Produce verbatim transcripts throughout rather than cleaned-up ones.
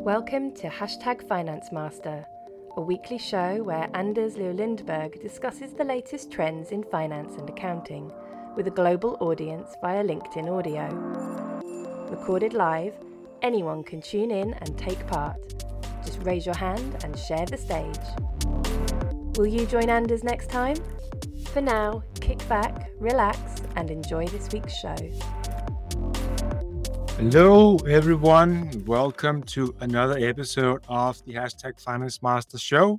Welcome to Hashtag Finance Master, a weekly show where Anders Leo Lindberg discusses the latest trends in finance and accounting with a global audience via LinkedIn audio. Recorded live, anyone can tune in and take part. Just raise your hand and share the stage. Will you join Anders next time? For now, kick back, relax, and enjoy this week's show. Hello, everyone. Welcome to another episode of the Hashtag Finance Master Show.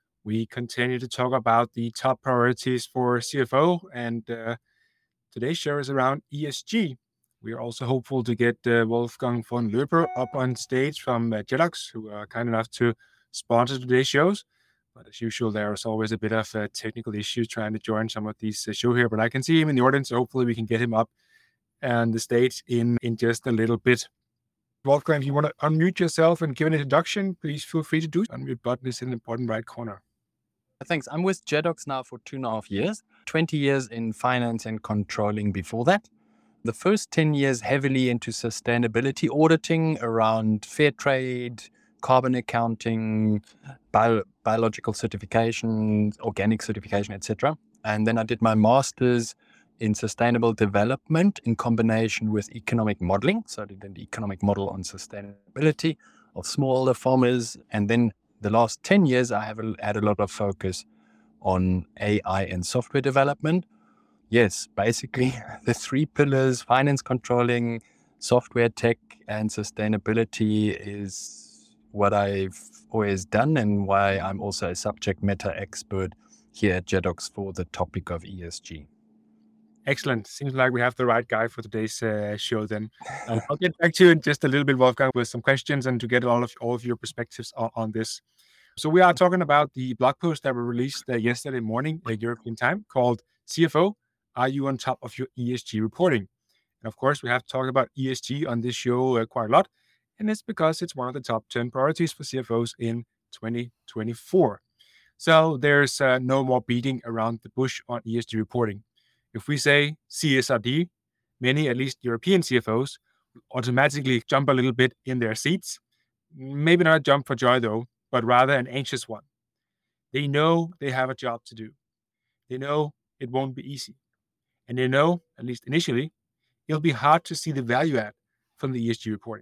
We continue to talk about the top priorities for C F O, and uh, today's show is around E S G. We are also hopeful to get uh, Wolfgang von Löper up on stage from uh, Jedox, who are kind enough to sponsor today's shows. But as usual, there is always a bit of uh, technical issues trying to join some of these uh, show here. But I can see him in the audience, so hopefully we can get him up and the stage in, in just a little bit. Wolfgang, if you want to unmute yourself and give an introduction, please feel free to do so. Unmute button is in the bottom right corner. Thanks. I'm with Jedox now for two and a half years, twenty years in finance and controlling before that. The first ten years heavily into sustainability auditing around fair trade, carbon accounting, bio- biological certification, organic certification, et cetera. And then I did my master's in sustainable development in combination with economic modeling. So I did an economic model on sustainability of smallholder farmers. And then the last ten years, I have had a lot of focus on A I and software development. Yes, basically the three pillars, finance controlling, software tech, and sustainability is what I've always done and why I'm also a subject matter expert here at Jedox for the topic of E S G. Excellent. Seems like we have the right guy for today's uh, show then. And I'll get back to you in just a little bit, Wolfgang, with some questions and to get all of all of your perspectives on, on this. So we are talking about the blog post that were released uh, yesterday morning at European time called C F O, Are You on Top of Your E S G Reporting? And of course, we have talked about E S G on this show uh, quite a lot. And it's because it's one of the top ten priorities for C F Os in twenty twenty-four. So there's uh, no more beating around the bush on E S G reporting. If we say C S R D, many, at least European C F Os, automatically jump a little bit in their seats. Maybe not a jump for joy, though, but rather an anxious one. They know they have a job to do. They know it won't be easy. And they know, at least initially, it'll be hard to see the value add from the E S G reporting.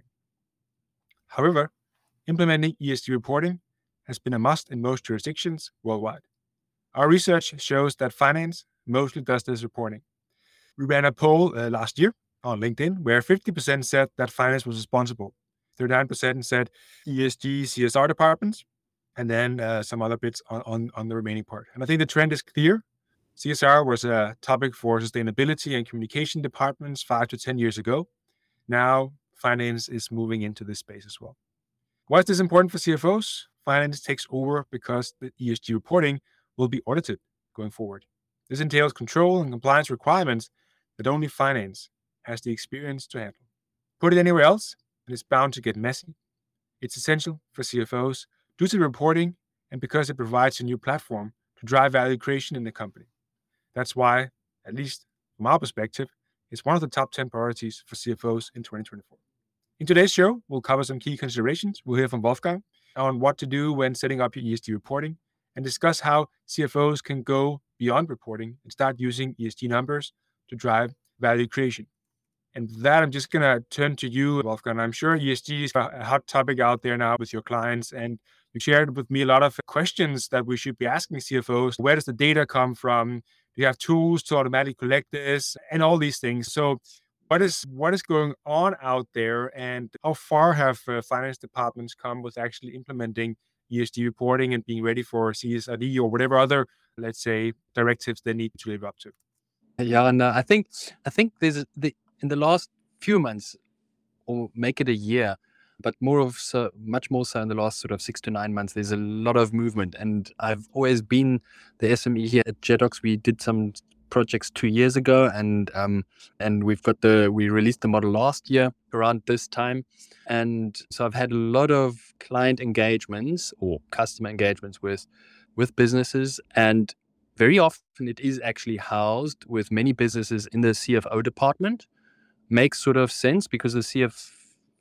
However, implementing E S G reporting has been a must in most jurisdictions worldwide. Our research shows that finance mostly does this reporting. We ran a poll uh, last year on LinkedIn where fifty percent said that finance was responsible. thirty-nine percent said E S G, C S R departments, and then uh, some other bits on, on, on the remaining part. And I think the trend is clear. C S R was a topic for sustainability and communication departments five to ten years ago. Now, finance is moving into this space as well. Why is this important for C F Os? Finance takes over because the E S G reporting will be audited going forward. This entails control and compliance requirements that only finance has the experience to handle. Put it anywhere else, and it's bound to get messy. It's essential for C F Os due to the reporting and because it provides a new platform to drive value creation in the company. That's why, at least from our perspective, it's one of the top ten priorities for C F Os in twenty twenty-four. In today's show, we'll cover some key considerations. We'll hear from Wolfgang on what to do when setting up your E S G reporting and discuss how C F Os can go beyond reporting and start using E S G numbers to drive value creation. And with that, I'm just going to turn to you, Wolfgang. I'm sure E S G is a hot topic out there now with your clients, and you shared with me a lot of questions that we should be asking C F Os. Where does the data come from? Do you have tools to automatically collect this? And all these things. So what is what is going on out there, and how far have uh, finance departments come with actually implementing E S G reporting and being ready for C S R D or whatever other, let's say, directives they need to live up to? Yeah, and uh, I think I think there's the in the last few months, or make it a year, but more of so much more so in the last sort of six to nine months. There's a lot of movement, and I've always been the S M E here at Jedox. We did some projects two years ago, and um and we've got the we released the model last year around this time, and so I've had a lot of client engagements or customer engagements with with businesses, and very often it is actually housed with many businesses in the C F O department. Makes sort of sense because the C F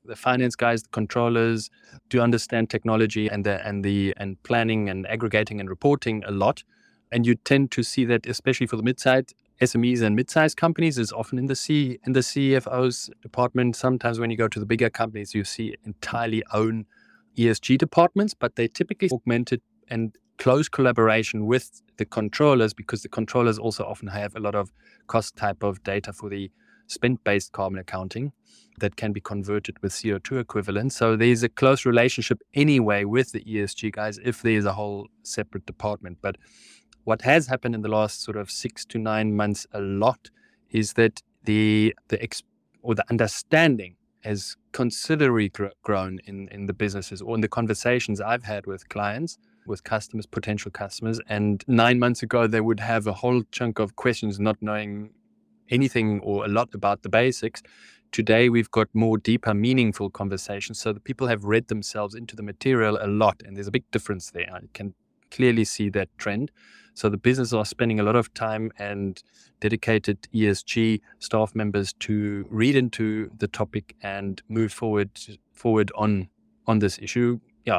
the finance guys, the controllers, do understand technology and the and the and planning and aggregating and reporting a lot. And you tend to see that, especially for the mid-sized S M Es and mid-sized companies, is often in the C in the C F O's department. Sometimes when you go to the bigger companies, you see entirely own E S G departments, but they typically augmented and close collaboration with the controllers, because the controllers also often have a lot of cost type of data for the spend-based carbon accounting that can be converted with C O two equivalent. So there's a close relationship anyway with the E S G guys if there's a whole separate department. But what has happened in the last sort of six to nine months a lot is that the the ex, or the understanding has considerably gr- grown in, in the businesses or in the conversations I've had with clients, with customers, potential customers. And nine months ago, they would have a whole chunk of questions, not knowing anything or a lot about the basics. Today, we've got more deeper, meaningful conversations. So the people have read themselves into the material a lot. And there's a big difference there. I can clearly see that trend. So the business are spending a lot of time and dedicated E S G staff members to read into the topic and move forward forward on on this issue. Yeah,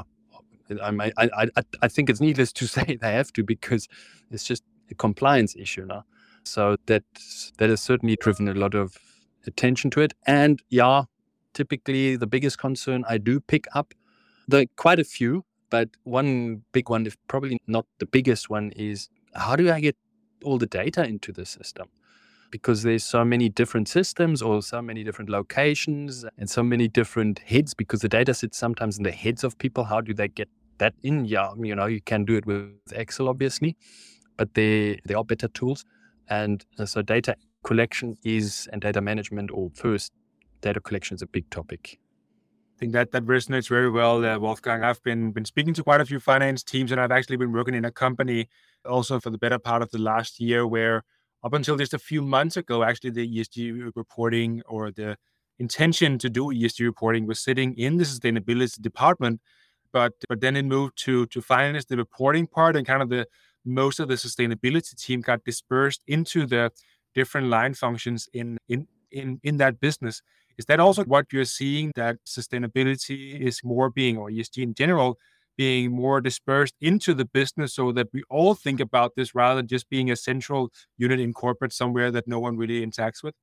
I I I, I think it's needless to say they have to, because it's just a compliance issue now. So that that has certainly driven a lot of attention to it. And yeah, typically the biggest concern I do pick up, the quite a few. But one big one, if probably not the biggest one, is how do I get all the data into the system? Because there's so many different systems or so many different locations and so many different heads, because the data sits sometimes in the heads of people. How do they get that in? Yeah, you know, you can do it with Excel, obviously, but there, there are better tools. And so data collection is, and data management, or first, data collection is a big topic. I think that that resonates very well, uh, Wolfgang. I've been been speaking to quite a few finance teams, and I've actually been working in a company also for the better part of the last year, where up until just a few months ago, actually the E S G reporting, or the intention to do E S G reporting, was sitting in the sustainability department, but but then it moved to to finance, the reporting part, and kind of the most of the sustainability team got dispersed into the different line functions in in in in that business. Is that also what you're seeing, that sustainability is more being, or E S G in general, being more dispersed into the business, so that we all think about this rather than just being a central unit in corporate somewhere that no one really interacts with?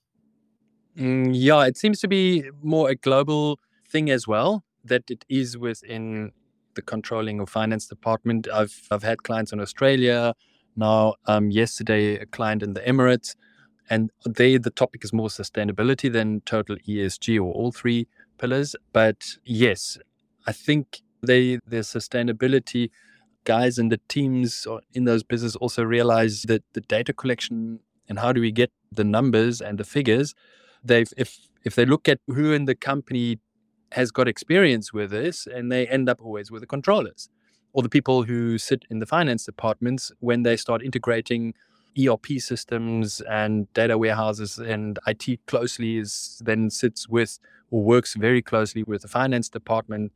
Mm, yeah, it seems to be more a global thing as well, that it is within the controlling or finance department. I've I've had clients in Australia. Now, um, yesterday, a client in the Emirates. And they, the topic is more sustainability than total E S G, or all three pillars. But yes, I think they, the sustainability guys and the teams in those businesses also realize that the data collection and how do we get the numbers and the figures, they've if if they look at who in the company has got experience with this, and they end up always with the controllers or the people who sit in the finance departments, when they start integrating E R P systems and data warehouses and I T closely, is then sits with or works very closely with the finance department.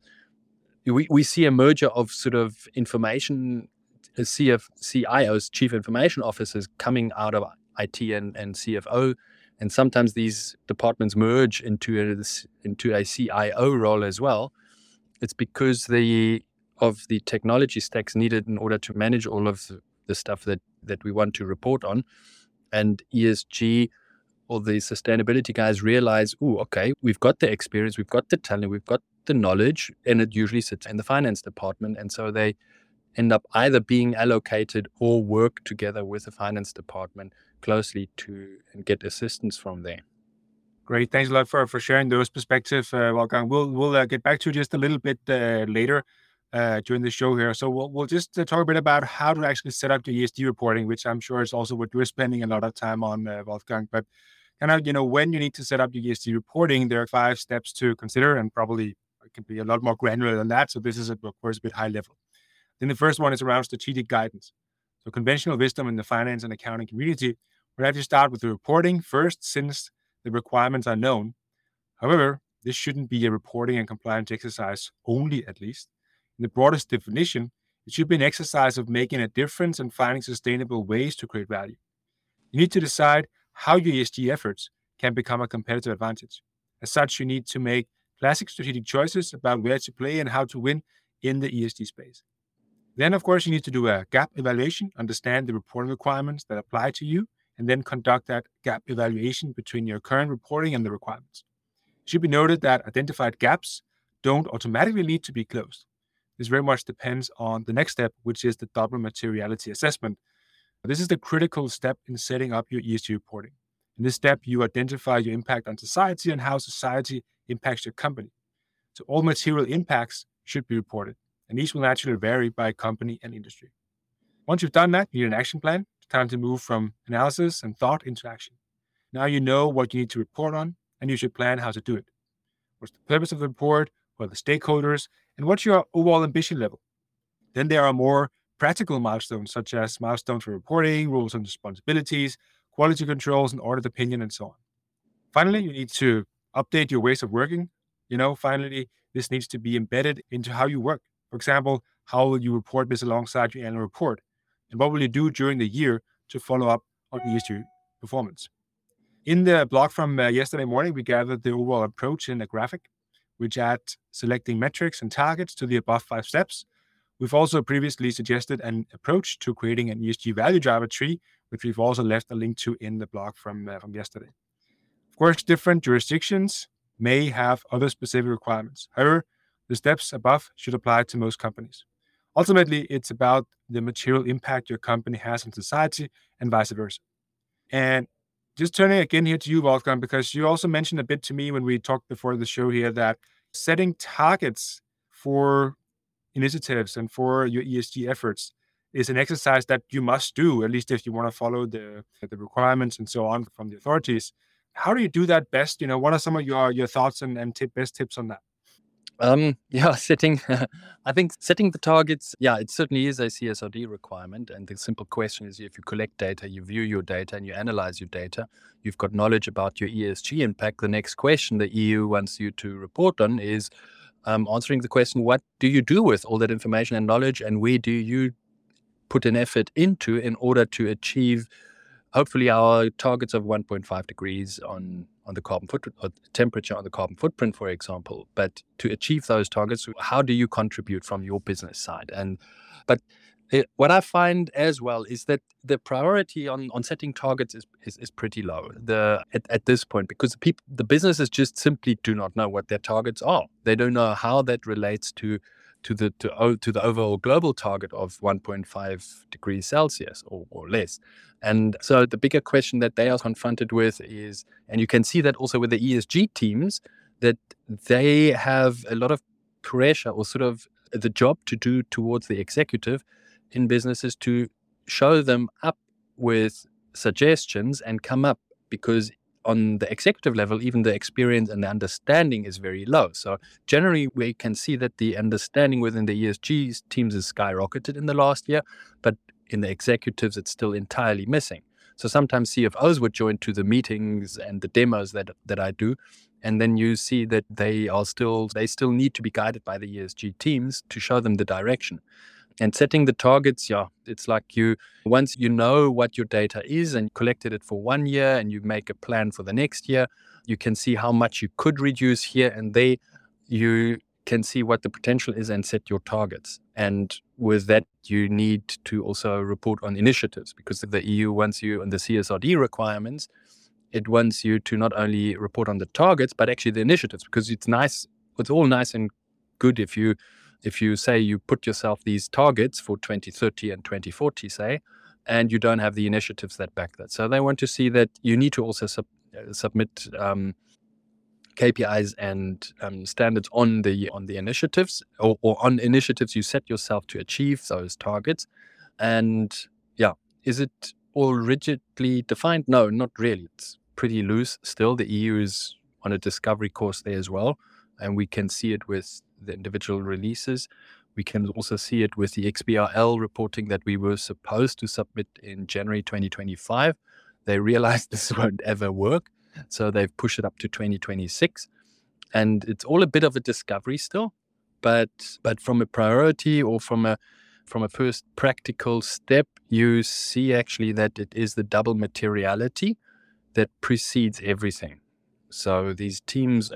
We we see a merger of sort of information, C F, C I Os, chief information officers, coming out of I T and, and C F O. And sometimes these departments merge into a, into a C I O role as well. It's because the of the technology stacks needed in order to manage all of the, the stuff that, that we want to report on. And E S G or the sustainability guys realize, oh, okay, we've got the experience, we've got the talent, we've got the knowledge, and it usually sits in the finance department. And so they end up either being allocated or work together with the finance department closely to and get assistance from there. Great. Thanks a lot for, for sharing those perspectives, uh, Wolfgang. We'll we'll uh, get back to you just a little bit uh, later uh, during the show here. So we'll we'll just uh, talk a bit about how to actually set up the E S G reporting, which I'm sure is also what you're spending a lot of time on, uh, Wolfgang. But kind of, you know, when you need to set up the E S G reporting, there are five steps to consider, and probably it can be a lot more granular than that. So this is, of course, a bit high level. Then the first one is around strategic guidance. So conventional wisdom in the finance and accounting community would have to start with the reporting first, since the requirements are known. However, this shouldn't be a reporting and compliance exercise only, at least. In the broadest definition, it should be an exercise of making a difference and finding sustainable ways to create value. You need to decide how your E S G efforts can become a competitive advantage. As such, you need to make classic strategic choices about where to play and how to win in the E S G space. Then, of course, you need to do a gap evaluation, understand the reporting requirements that apply to you, and then conduct that gap evaluation between your current reporting and the requirements. It should be noted that identified gaps don't automatically need to be closed. This very much depends on the next step, which is the double materiality assessment. This is the critical step in setting up your E S G reporting. In this step, you identify your impact on society and how society impacts your company. So all material impacts should be reported, and these will naturally vary by company and industry. Once you've done that, you need an action plan. It's time to move from analysis and thought into action. Now you know what you need to report on, and you should plan how to do it. What's the purpose of the report? What are the stakeholders? And what's your overall ambition level? Then there are more practical milestones, such as milestones for reporting, roles and responsibilities, quality controls, and audit opinion, and so on. Finally, you need to update your ways of working. You know, finally, this needs to be embedded into how you work. For example, how will you report this alongside your annual report? And what will you do during the year to follow up on E S G performance? In the blog from uh, yesterday morning, we gathered the overall approach in a graphic, which adds selecting metrics and targets to the above five steps. We've also previously suggested an approach to creating an E S G value driver tree, which we've also left a link to in the blog from, uh, from yesterday. Of course, different jurisdictions may have other specific requirements. However, the steps above should apply to most companies. Ultimately, it's about the material impact your company has on society and vice versa. And just turning again here to you, Wolfgang, because you also mentioned a bit to me when we talked before the show here that setting targets for initiatives and for your E S G efforts is an exercise that you must do, at least if you want to follow the, the requirements and so on from the authorities. How do you do that best? You know, what are some of your, your thoughts and, and tip, best tips on that? Um, yeah, setting, I think setting the targets, yeah, it certainly is a C S R D requirement. And the simple question is, if you collect data, you view your data and you analyze your data, you've got knowledge about your E S G impact. The next question the E U wants you to report on is um, answering the question, what do you do with all that information and knowledge, and where do you put an effort into in order to achieve hopefully our targets of one point five degrees on, on the carbon footprint, or temperature on the carbon footprint, for example. But to achieve those targets, how do you contribute from your business side? And but it, what I find as well is that the priority on, on setting targets is, is, is pretty low the at, at this point, because the people, the businesses just simply do not know what their targets are. They don't know how that relates to to the to, to the overall global target of one point five degrees Celsius or, or less. And so the bigger question that they are confronted with is, and you can see that also with the E S G teams, that they have a lot of pressure or sort of the job to do towards the executive in businesses to show them up with suggestions and come up, because on the executive level, even the experience and the understanding is very low. So generally, we can see that the understanding within the E S G teams has skyrocketed in the last year, but in the executives, it's still entirely missing. So sometimes C F Os would join to the meetings and the demos that that I do, and then you see that they are still they still need to be guided by the E S G teams to show them the direction. And setting the targets, yeah, it's like you, once you know what your data is and you collected it for one year and you make a plan for the next year, you can see how much you could reduce here and there. You can see what the potential is and set your targets. And with that, you need to also report on initiatives, because the E U wants you on the C S R D requirements, it wants you to not only report on the targets, but actually the initiatives, because it's nice, it's all nice and good if you If you say you put yourself these targets for twenty thirty and twenty forty, say, and you don't have the initiatives that back that. So they want to see that you need to also sub, uh, submit um, K P Is and um, standards on the on the initiatives, or, or on initiatives you set yourself to achieve those targets. And yeah, is it all rigidly defined? No, not really. It's pretty loose still. The E U is on a discovery course there as well, and we can see it with the individual releases. We can also see it with the X B R L reporting that we were supposed to submit in January twenty twenty-five. They realized this won't ever work, so they've pushed it up to twenty twenty-six. And it's all a bit of a discovery still, but but from a priority or from a from a first practical step, you see actually that it is the double materiality that precedes everything. So these teams and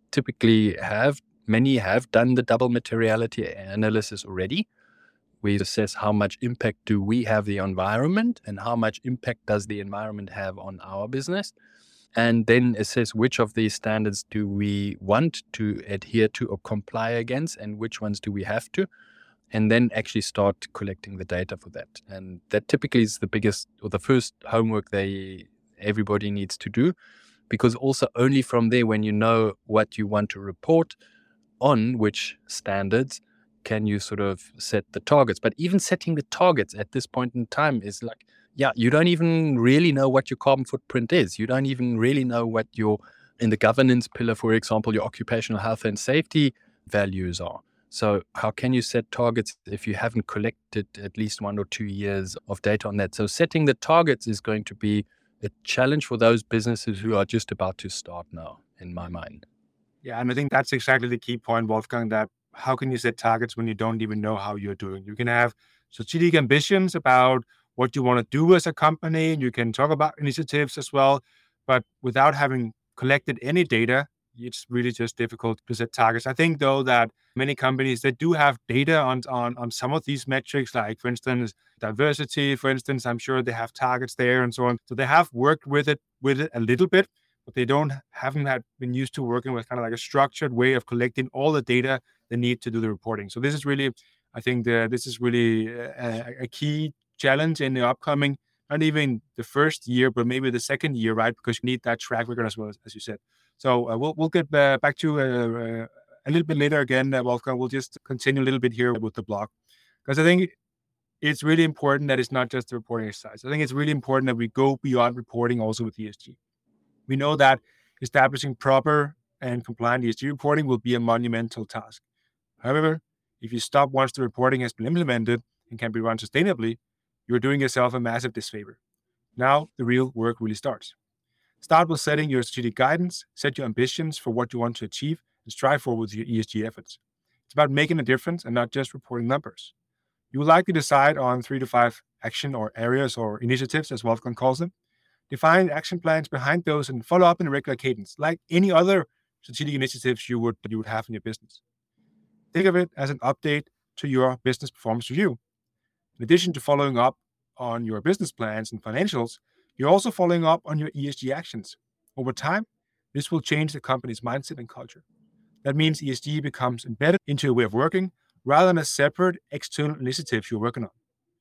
typically have, many have done the double materiality analysis already. We assess how much impact do we have the environment and how much impact does the environment have on our business, and then assess which of these standards do we want to adhere to or comply against and which ones do we have to, and then actually start collecting the data for that. And that typically is the biggest or the first homework they everybody needs to do, because also only from there, when you know what you want to report on, which standards, can you sort of set the targets. But even setting the targets at this point in time is like, yeah, you don't even really know what your carbon footprint is. You don't even really know what your, in the governance pillar, for example, your occupational health and safety values are. So how can you set targets if you haven't collected at least one or two years of data on that? So setting the targets is going to be a challenge for those businesses who are just about to start now, in my mind. Yeah, and I think that's exactly the key point, Wolfgang, that how can you set targets when you don't even know how you're doing? You can have strategic ambitions about what you want to do as a company. You can talk about initiatives as well, but without having collected any data, it's really just difficult to set targets. I think, though, that many companies, they do have data on, on, on some of these metrics, like, for instance, diversity, for instance. I'm sure they have targets there and so on. So they have worked with it with it a little bit, but they don't haven't had been used to working with kind of like a structured way of collecting all the data they need to do the reporting. So this is really, I think, the, this is really a, a key challenge in the upcoming, not even the first year, but maybe the second year, right? Because you need that track record as well, as, as you said. So uh, we'll we'll get uh, back to uh, uh, a little bit later again, uh, Wolfgang. We'll just continue a little bit here with the blog, because I think it's really important that it's not just the reporting exercise. I think it's really important that we go beyond reporting also with E S G. We know that establishing proper and compliant E S G reporting will be a monumental task. However, if you stop once the reporting has been implemented and can be run sustainably, you're doing yourself a massive disfavor. Now, the real work really starts. Start with setting your strategic guidance, set your ambitions for what you want to achieve, and strive for with your E S G efforts. It's about making a difference and not just reporting numbers. You will likely decide on three to five action or areas or initiatives, as Wolfgang calls them. Define action plans behind those and follow up in a regular cadence, like any other strategic initiatives you would you would have in your business. Think of it as an update to your business performance review. In addition to following up on your business plans and financials, you're also following up on your E S G actions. Over time, this will change the company's mindset and culture. That means E S G becomes embedded into your way of working rather than a separate external initiative you're working on.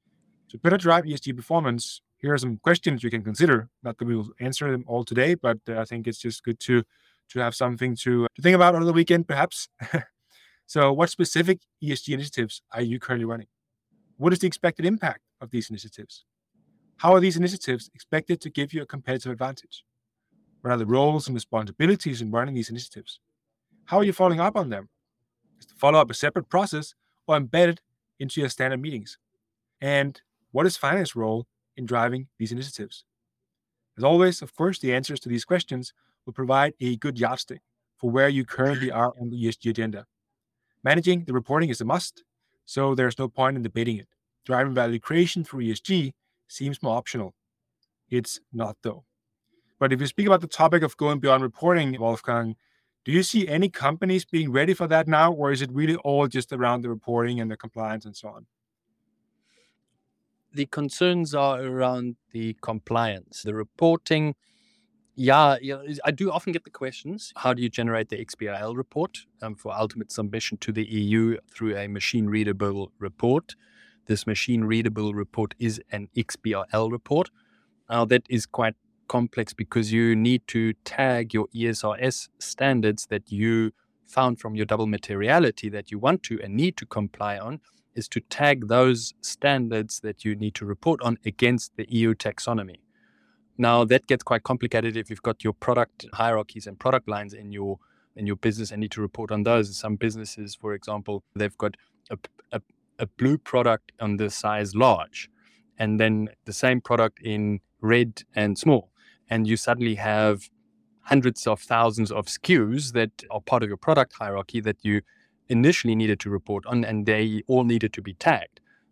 To better drive E S G performance, here are some questions you can consider. Not that we will answer them all today, but uh, I think it's just good to, to have something to, to think about over the weekend, perhaps. So what specific E S G initiatives are you currently running? What is the expected impact of these initiatives? How are these initiatives expected to give you a competitive advantage? What are the roles and responsibilities in running these initiatives? How are you following up on them? Is the follow-up a separate process or embedded into your standard meetings? And what is finance role in driving these initiatives? As always, of course, the answers to these questions will provide a good yardstick for where you currently are on the E S G agenda. Managing the reporting is a must, so there's no point in debating it. Driving value creation through E S G seems more optional. It's not, though. But if you speak about the topic of going beyond reporting, Wolfgang, do you see any companies being ready for that now, or is it really all just around the reporting and the compliance and so on? The concerns are around the compliance, the reporting. Yeah, yeah, I do often get the questions, how do you generate the X B R L report um, for ultimate submission to the E U through a machine-readable report? This machine-readable report is an X B R L report. Now, that is quite complex because you need to tag your E S R S standards that you found from your double materiality that you want to and need to comply on, is to tag those standards that you need to report on against the E U taxonomy. Now, that gets quite complicated if you've got your product hierarchies and product lines in your in your business and need to report on those. Some businesses, for example, they've got a, a, a blue product on the size large, and then the same product in red and small. And you suddenly have hundreds of thousands of S K Us that are part of your product hierarchy that you initially needed to report on, and they all needed to be tagged.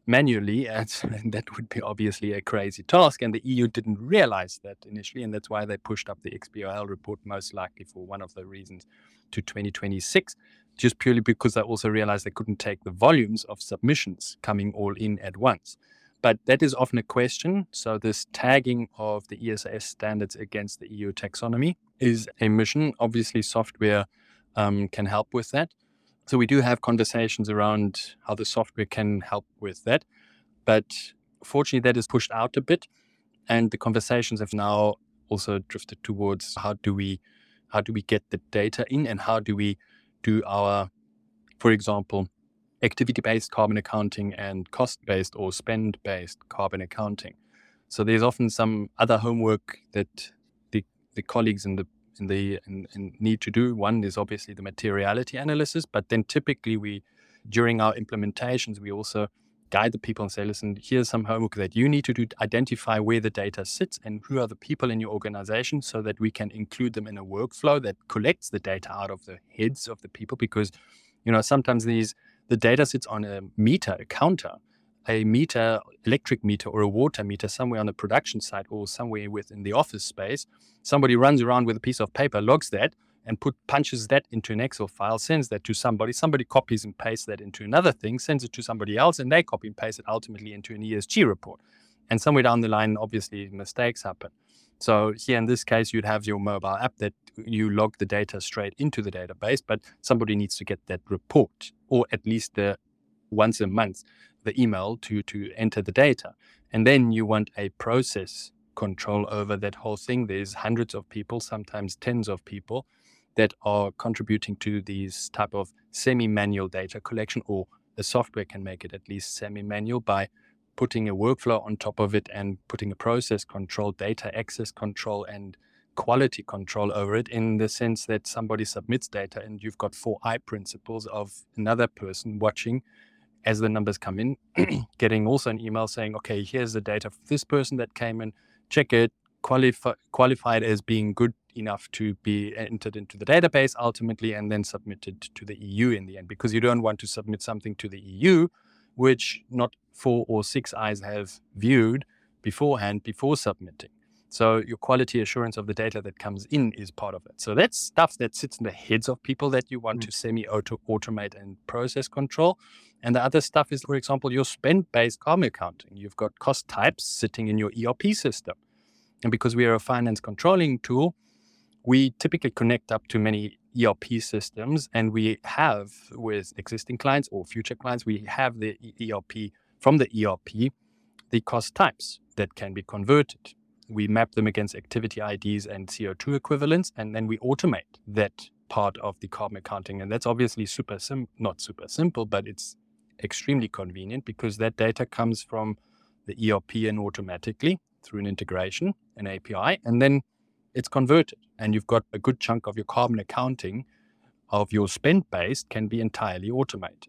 manually, and that would be obviously a crazy task. And the E U didn't realize that initially, and that's why they pushed up the X B O L report, most likely for one of the reasons, to twenty twenty-six, just purely because they also realized they couldn't take the volumes of submissions coming all in at once. But that is often a question. So this tagging of the E S S standards against the E U taxonomy is a mission. Obviously, software um, can help with that. So we do have conversations around how the software can help with that. But fortunately, that is pushed out a bit. And the conversations have now also drifted towards how do we how do we get the data in, and how do we do our, for example, activity-based carbon accounting and cost-based or spend-based carbon accounting. So there's often some other homework that the, the colleagues in the in the in, in need to do. One is obviously the materiality analysis, but then typically we, during our implementations, we also guide the people and say, listen, here's some homework that you need to do to identify where the data sits and who are the people in your organization, so that we can include them in a workflow that collects the data out of the heads of the people. Because, you know, sometimes these the data sits on a meter, a counter, a meter, electric meter or a water meter somewhere on a production site or somewhere within the office space. Somebody runs around with a piece of paper, logs that, and put punches that into an Excel file, sends that to somebody. Somebody copies and pastes that into another thing, sends it to somebody else, and they copy and paste it ultimately into an E S G report. And somewhere down the line, obviously, mistakes happen. So here in this case, you'd have your mobile app that you log the data straight into the database, but somebody needs to get that report, or at least the once a month, the email to, to enter the data. And then you want a process control over that whole thing. There's hundreds of people, sometimes tens of people, that are contributing to these type of semi-manual data collection, or the software can make it at least semi-manual by putting a workflow on top of it and putting a process control, data access control, and quality control over it, in the sense that somebody submits data and you've got four eye principles of another person watching as the numbers come in, getting also an email saying, okay, here's the data for this person that came in, check it, qualify, qualified as being good enough to be entered into the database ultimately, and then submitted to the E U in the end, because you don't want to submit something to the E U which not four or six eyes have viewed beforehand before submitting. So your quality assurance of the data that comes in is part of it. So that's stuff that sits in the heads of people that you want mm. to semi-automate and process control. And the other stuff is, for example, your spend-based carbon accounting. You've got cost types sitting in your E R P system. And because we are a finance controlling tool, we typically connect up to many E R P systems, and we have, with existing clients or future clients, we have the E R P, from the E R P, the cost types that can be converted. We map them against activity I Ds and C O two equivalents, and then we automate that part of the carbon accounting. And that's obviously super sim, not super simple, but it's extremely convenient, because that data comes from the E R P and automatically through an integration, an A P I, and then it's converted. And you've got a good chunk of your carbon accounting of your spend base can be entirely automated.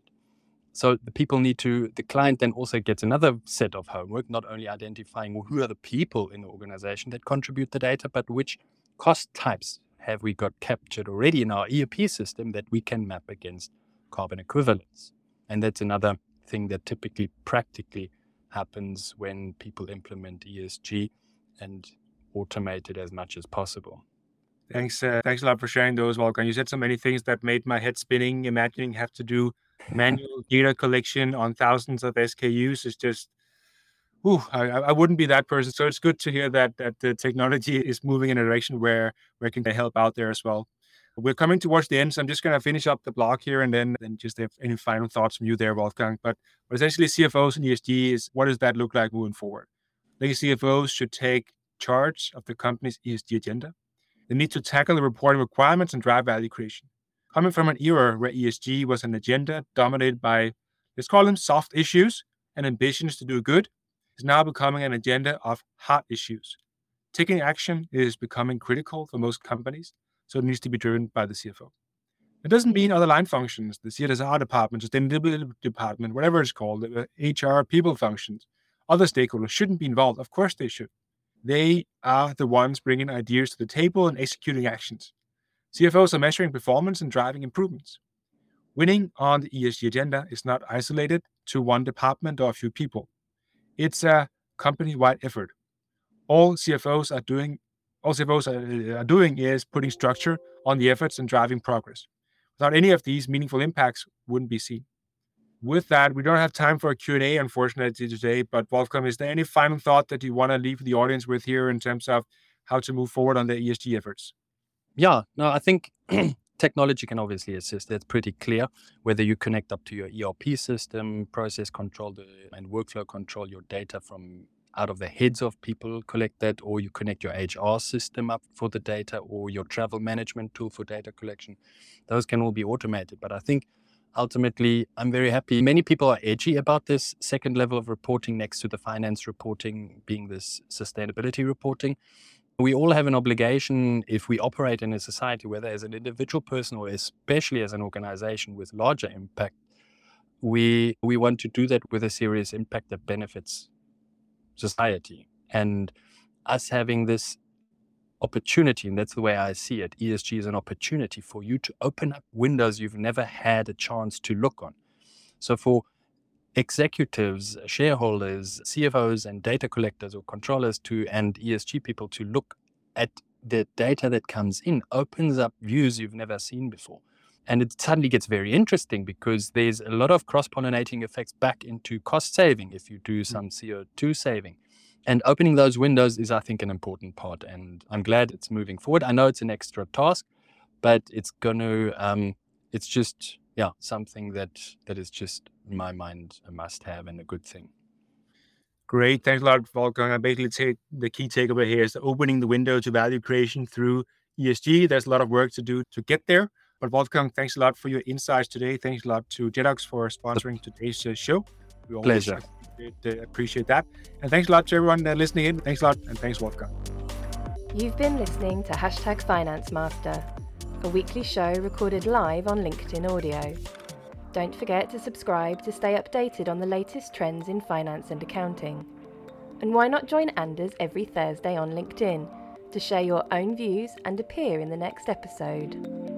So the people need to, the client then also gets another set of homework, not only identifying who are the people in the organization that contribute the data, but which cost types have we got captured already in our E R P system that we can map against carbon equivalents. And that's another thing that typically practically happens when people implement E S G and automate it as much as possible. Thanks, uh, thanks a lot for sharing those, Wolfgang. You said so many things that made my head spinning. Imagining have to do manual data collection on thousands of S K Us is just, whew, I, I wouldn't be that person. So it's good to hear that that the technology is moving in a direction where where it can help out there as well. We're coming towards the end, so I'm just going to finish up the block here, and then, then just have any final thoughts from you there, Wolfgang. But, but essentially, C F Os and E S G is, what does that look like moving forward? I think C F Os should take charge of the company's E S G agenda. They need to tackle the reporting requirements and drive value creation. Coming from an era where E S G was an agenda dominated by, let's call them soft issues and ambitions to do good, is now becoming an agenda of hard issues. Taking action is becoming critical for most companies, so it needs to be driven by the C F O. It doesn't mean other line functions, the C S R department, sustainability department, whatever it's called, the H R, people functions, other stakeholders shouldn't be involved. Of course they should. They are the ones bringing ideas to the table and executing actions. C F Os are measuring performance and driving improvements. Winning on the E S G agenda is not isolated to one department or a few people. It's a company-wide effort. All C F Os are doing, all C F Os are, are doing is putting structure on the efforts and driving progress. Without any of these, meaningful impacts wouldn't be seen. With that, we don't have time for a Q and A, unfortunately, today. But Wolfgang, is there any final thought that you want to leave the audience with here in terms of how to move forward on the E S G efforts? Yeah, no, I think technology can obviously assist. That's pretty clear. Whether you connect up to your E R P system, process control the, and workflow control your data from out of the heads of people, collect that, or you connect your H R system up for the data, or your travel management tool for data collection. Those can all be automated. But I think ultimately, I'm very happy. Many people are edgy about this second level of reporting next to the finance reporting being this sustainability reporting. We all have an obligation if we operate in a society, whether as an individual person or especially as an organization with larger impact, we we want to do that with a serious impact that benefits society. And us having this opportunity, and that's the way I see it, E S G is an opportunity for you to open up windows you've never had a chance to look on. So for executives, shareholders, C F Os and data collectors or controllers to and E S G people to look at the data that comes in opens up views you've never seen before. And it suddenly gets very interesting because there's a lot of cross-pollinating effects back into cost saving if you do some C O two saving. And opening those windows is, I think, an important part. And I'm glad it's moving forward. I know it's an extra task, but it's going to, um, it's just, yeah, something that that is just, in my mind, a must-have and a good thing. Great. Thanks a lot, Wolfgang. I basically take the key takeaway here is that opening the window to value creation through E S G. There's a lot of work to do to get there. But Wolfgang, thanks a lot for your insights today. Thanks a lot to Jedox for sponsoring today's uh, show. We always Pleasure. Appreciate, uh, appreciate that. And thanks a lot to everyone uh, listening in. Thanks a lot. And thanks, Wolfgang. You've been listening to Hashtag Finance Master, a weekly show recorded live on LinkedIn Audio. Don't forget to subscribe to stay updated on the latest trends in finance and accounting. And why not join Anders every Thursday on LinkedIn to share your own views and appear in the next episode?